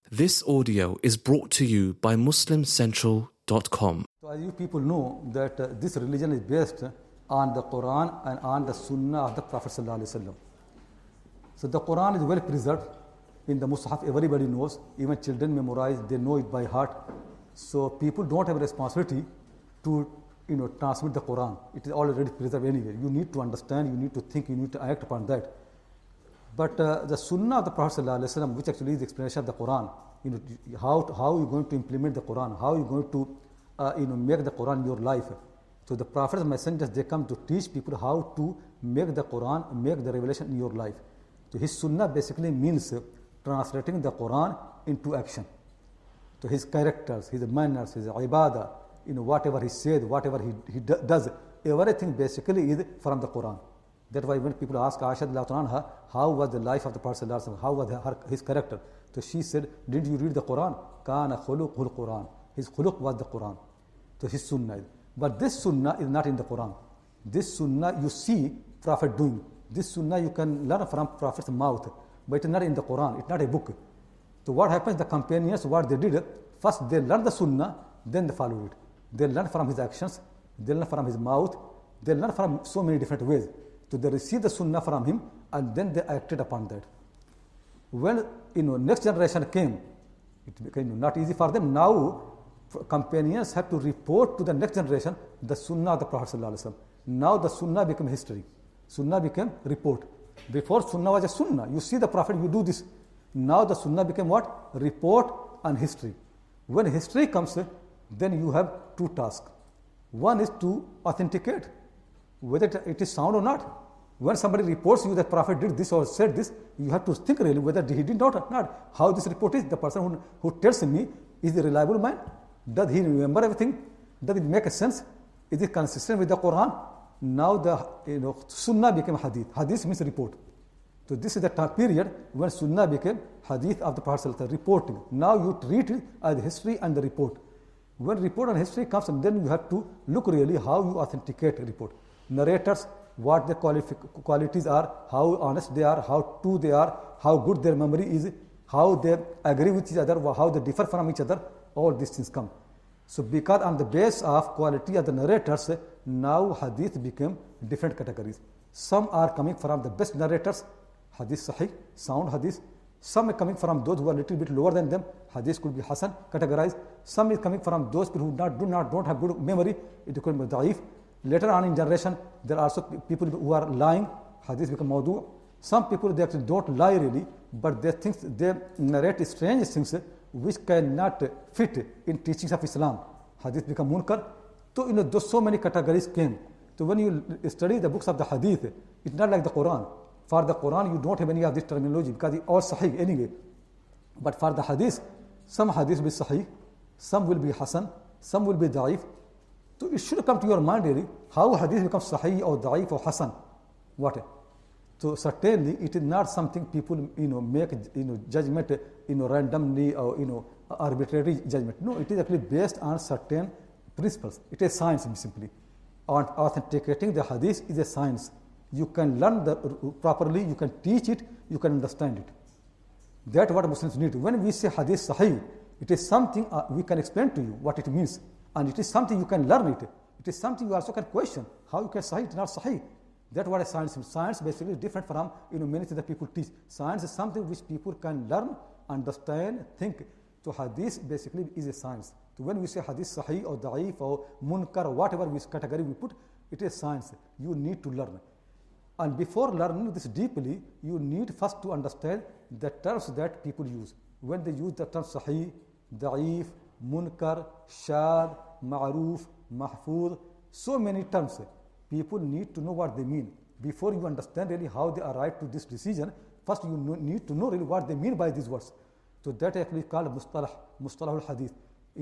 This audio is brought to you by MuslimCentral.com. So as you people know that this religion is based on the Quran and on the Sunnah of the Prophet ﷺ. So the Quran is well preserved in the Mus'haf. Everybody knows, even children memorize, they know it by heart. So people don't have a responsibility to transmit the Quran. It is already preserved anyway. You need to understand, you need to think, you need to act upon that. But the Sunnah of the Prophet ﷺ, which actually is the explanation of the Quran, how you're going to implement the Quran, how you're going to make the Quran your life. So the Prophet's messengers, they come to teach people how to make the Quran, make the revelation in your life. So his Sunnah basically means translating the Quran into action. So his characters, his manners, his ibadah, whatever he said, whatever he does, everything basically is from the Quran. That's why when people ask Aisha anha, how was the life of the Prophet ﷺ, how was his character? So she said, did you read the Quran? Kana khuluqul Quran. His khuluq was the Quran. So his Sunnah. But this Sunnah is not in the Quran. This Sunnah you see Prophet doing. This Sunnah you can learn from Prophet's mouth. But it is not in the Quran. It's not a book. So what happens, the companions, what they did, first they learn the Sunnah, then they follow it. They learn from his actions, they learn from his mouth, they learn from so many different ways. So they received the Sunnah from him and then they acted upon that. When next generation came, it became not easy for them. Now companions have to report to the next generation the Sunnah of the Prophet ﷺ. Now the Sunnah became history. Sunnah became report. Before Sunnah was a Sunnah. You see the Prophet, you do this. Now the Sunnah became what? Report and history. When history comes, then you have two tasks. One is to authenticate whether it is sound or not. When somebody reports you that Prophet did this or said this, you have to think really whether he did not or not. How this report is, the person who tells me, is a reliable man? Does he remember everything? Does it make a sense? Is it consistent with the Quran? Now the Sunnah became Hadith. Hadith means report. So this is the time period when Sunnah became Hadith of the Prophet ﷺ, reporting. Now you treat it as history and the report. When report and history comes, and then you have to look really how you authenticate a report. Narrators, what their qualities are, how honest they are, how true they are, how good their memory is, how they agree with each other, how they differ from each other, all these things come. So because on the base of quality of the narrators, now Hadith became different categories. Some are coming from the best narrators, Hadith Sahih, sound Hadith. Some are coming from those who are a little bit lower than them, Hadith could be Hasan, categorized. Some is coming from those people who don't have good memory, it could be Da'if. Later on in generation, there are also people who are lying, Hadith become Mawdu'. Some people, they actually don't lie really, but they narrate strange things which cannot fit in teachings of Islam. Hadith become Munkar. So, so many categories came. So when you study the books of the Hadith, it's not like the Quran. For the Quran, you don't have any of this terminology because it's all Sahih anyway. But for the Hadith, some Hadith will be Sahih, some will be Hasan, some will be Da'if. So it should come to your mind really, how Hadith becomes Sahih or Da'if or Hasan. What? So certainly it is not something people make judgment randomly or arbitrary judgment. No, it is actually based on certain principles. It is science simply. Authenticating the Hadith is a science. You can learn properly, you can teach it, you can understand it. That's what Muslims need. When we say Hadith Sahih, it is something we can explain to you what it means. And it is something you can learn it. It is something you also can question. How you can Sahih, it is not Sahih. That's what a science is. Science basically is different from many things that people teach. Science is something which people can learn, understand, think. So Hadith basically is a science. So when we say Hadith Sahih or Da'if or Munkar or whatever category we put, it is science. You need to learn. And before learning this deeply, you need first to understand the terms that people use. When they use the term Sahih, Da'if, Munkar, Shad, Ma'ruf, Mahfuz, so many terms, people need to know what they mean. Before you understand really how they arrive to this decision, first you need to know really what they mean by these words. So that is actually called Mustalah al-Hadith.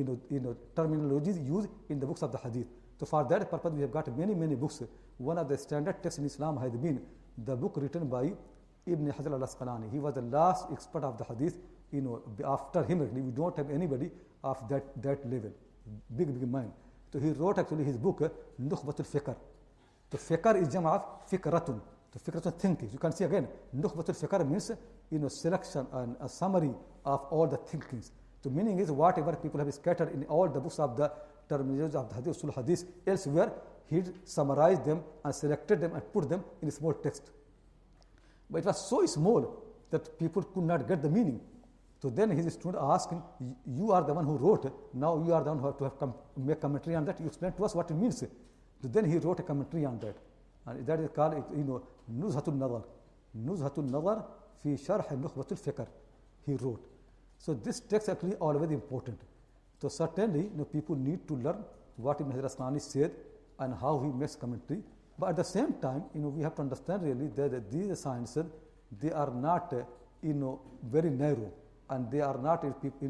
Terminologies used in the books of the Hadith. So for that purpose, we have got many books. One of the standard texts in Islam has been the book written by Ibn Hajar al-Asqalani. He was the last expert of the Hadith. After him, actually, we don't have anybody of that level. Big mind. So he wrote actually his book, Nukhbatul Fikr. The Fikr is jama of Fikratun. The Fikratun thinking. You can see again, Nukhbatul Fikr means selection and a summary of all the thinkings. So meaning is whatever people have scattered in all the books of the terminology of the Hadith, Usul Hadith, elsewhere, he summarized them and selected them and put them in a small text. But it was so small that people could not get the meaning. So then his student asked him, you are the one who wrote, now you are the one who have to make commentary on that. You explain to us what it means. So then he wrote a commentary on that. And that is called, Nuzhatul Nazar. Nuzhatul Nazar fi Sharh Nukhbatul Fikr. He wrote. So this text actually always important. So certainly, people need to learn what Ibn Hajar Asqalani said and how he makes commentary. But at the same time, we have to understand really that these sciences, they are not, very narrow, and they are not,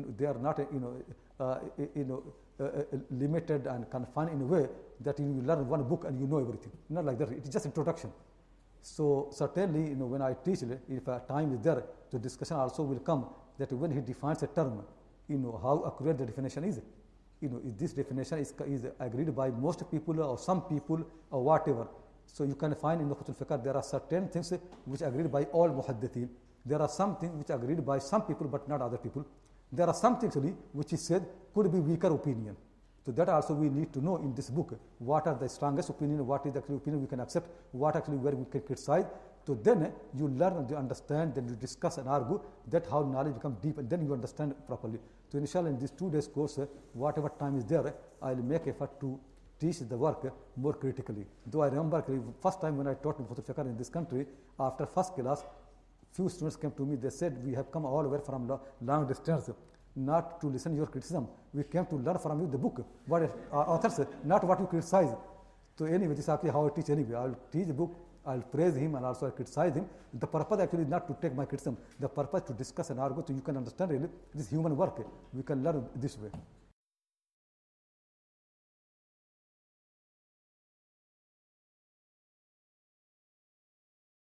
limited and confined in a way that you learn one book and you know everything. Not like that. It's just introduction. So certainly, when I teach, if a time is there, the discussion also will come that when he defines a term, how accurate the definition is. If this definition is agreed by most people or some people or whatever. So you can find in the Nukhbatul Fikr there are certain things which are agreed by all muhaddithin. There are some things which are agreed by some people but not other people. There are some things which is said could be weaker opinion. So that also we need to know in this book. What are the strongest opinion, what is the actual opinion we can accept, what actually where we can criticize. So then you learn and you understand, then you discuss and argue, that how knowledge becomes deep, and then you understand properly. So inshallah in this 2 days course, whatever time is there, I will make effort to teach the work more critically. Though I remember first time when I taught Nukhbatul Fikr in this country, after first class, few students came to me, they said, we have come all the way from long distance, not to listen to your criticism. We came to learn from you the book, what authors, not what you criticize. So anyway, this is actually how I teach anyway. I will teach the book, I will praise him and also I criticize him. The purpose actually is not to take my criticism. The purpose to discuss and argue so you can understand really this human work. We can learn this way.